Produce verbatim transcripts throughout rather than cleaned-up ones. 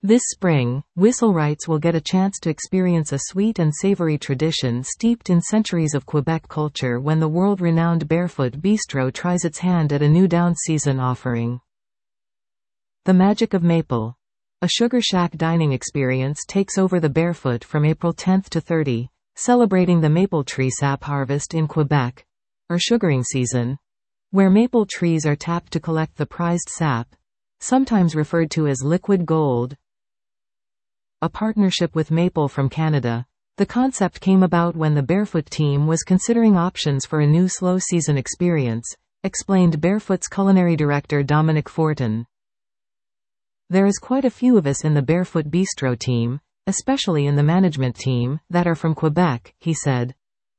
This spring, Whistlerites will get a chance to experience a sweet and savory tradition steeped in centuries of Quebec culture when the world-renowned Barefoot Bistro tries its hand at a new down-season offering. The Magic of Maple. A Sugar Shack dining experience takes over the Barefoot from April tenth to thirtieth, celebrating the maple tree sap harvest in Quebec, or sugaring season, where maple trees are tapped to collect the prized sap, sometimes referred to as liquid gold. A partnership with Maple from Canada. The concept came about when the Barefoot team was considering options for a new slow season experience, explained Barefoot's culinary director Dominic Fortin. There is quite a few of us in the Barefoot Bistro team, especially in the management team, that are from Quebec, he said.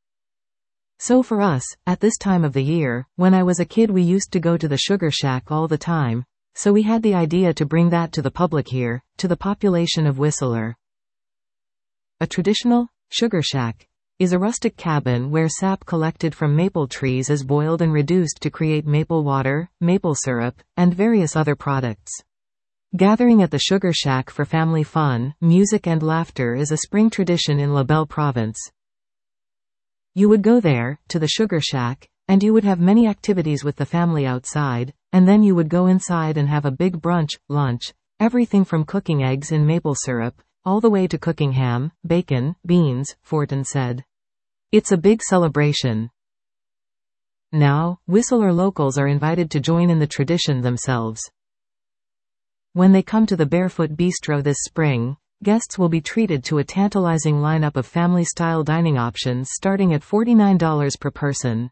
So for us, at this time of the year, when I was a kid we used to go to the Sugar Shack all the time, so we had the idea to bring that to the public here, to the population of Whistler. A traditional Sugar Shack is a rustic cabin where sap collected from maple trees is boiled and reduced to create maple water, maple syrup, and various other products. Gathering at the Sugar Shack for family fun, music and laughter is a spring tradition in La Belle Province. You would go there, to the Sugar Shack, and you would have many activities with the family outside, and then you would go inside and have a big brunch, lunch, everything from cooking eggs in maple syrup, all the way to cooking ham, bacon, beans, Fortin said. It's a big celebration. Now, Whistler locals are invited to join in the tradition themselves. When they come to the Barefoot Bistro this spring, guests will be treated to a tantalizing lineup of family-style dining options starting at forty-nine dollars per person.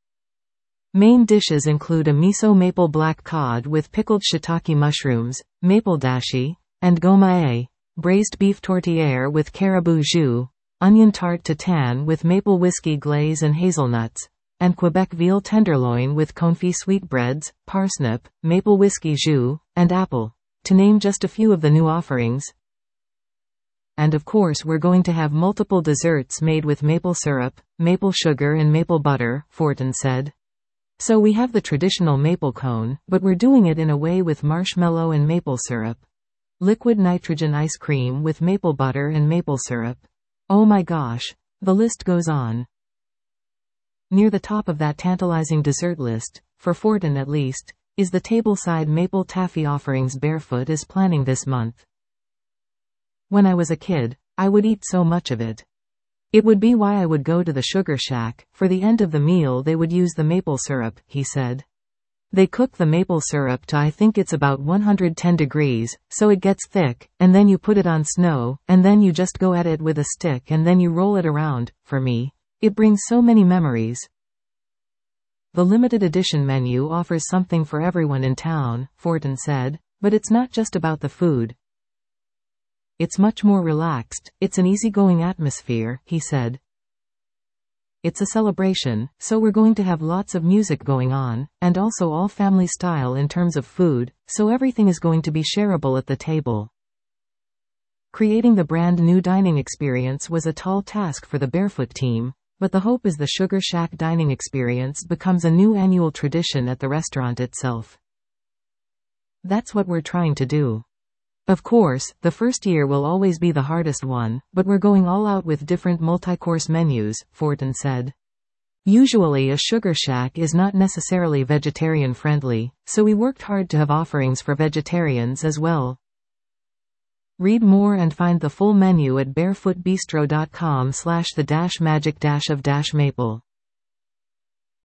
Main dishes include a miso maple black cod with pickled shiitake mushrooms, maple dashi, and gomae, braised beef tourtière with caribou jus, onion tarte tatin with maple whiskey glaze and hazelnuts, and Quebec veal tenderloin with confit sweetbreads, parsnip, maple whiskey jus, and apple, to name just a few of the new offerings. And of course we're going to have multiple desserts made with maple syrup, maple sugar and maple butter, Fortin said. So we have the traditional maple cone, but we're doing it in a way with marshmallow and maple syrup. Liquid nitrogen ice cream with maple butter and maple syrup. Oh my gosh. The list goes on. Near the top of that tantalizing dessert list, for Fortin at least, is the tableside maple taffy offerings Barefoot is planning this month. When I was a kid, I would eat so much of it. It would be why I would go to the Sugar Shack. For the end of the meal they would use the maple syrup, he said. They cook the maple syrup to I think it's about one hundred ten degrees, so it gets thick, and then you put it on snow, and then you just go at it with a stick and then you roll it around. For me, it brings so many memories. The limited edition menu offers something for everyone in town, Fortin said, but it's not just about the food. It's much more relaxed, it's an easygoing atmosphere, he said. It's a celebration, so we're going to have lots of music going on, and also all family style in terms of food, so everything is going to be shareable at the table. Creating the brand new dining experience was a tall task for the Barefoot team, but the hope is the Sugar Shack dining experience becomes a new annual tradition at the restaurant itself. That's what we're trying to do. Of course, the first year will always be the hardest one, but we're going all out with different multi-course menus, Fortin said. Usually a Sugar Shack is not necessarily vegetarian friendly, so we worked hard to have offerings for vegetarians as well. Read more and find the full menu at barefootbistro dot com slash the dash magic dash of dash maple.